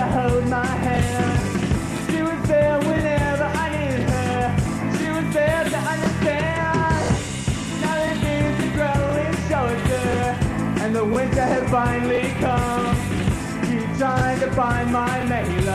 to hold my hand. She was there whenever I needed her. She was there to understand. Now the leaves are growing shorter, and the winter has finally come. Keep trying to find my Mayla.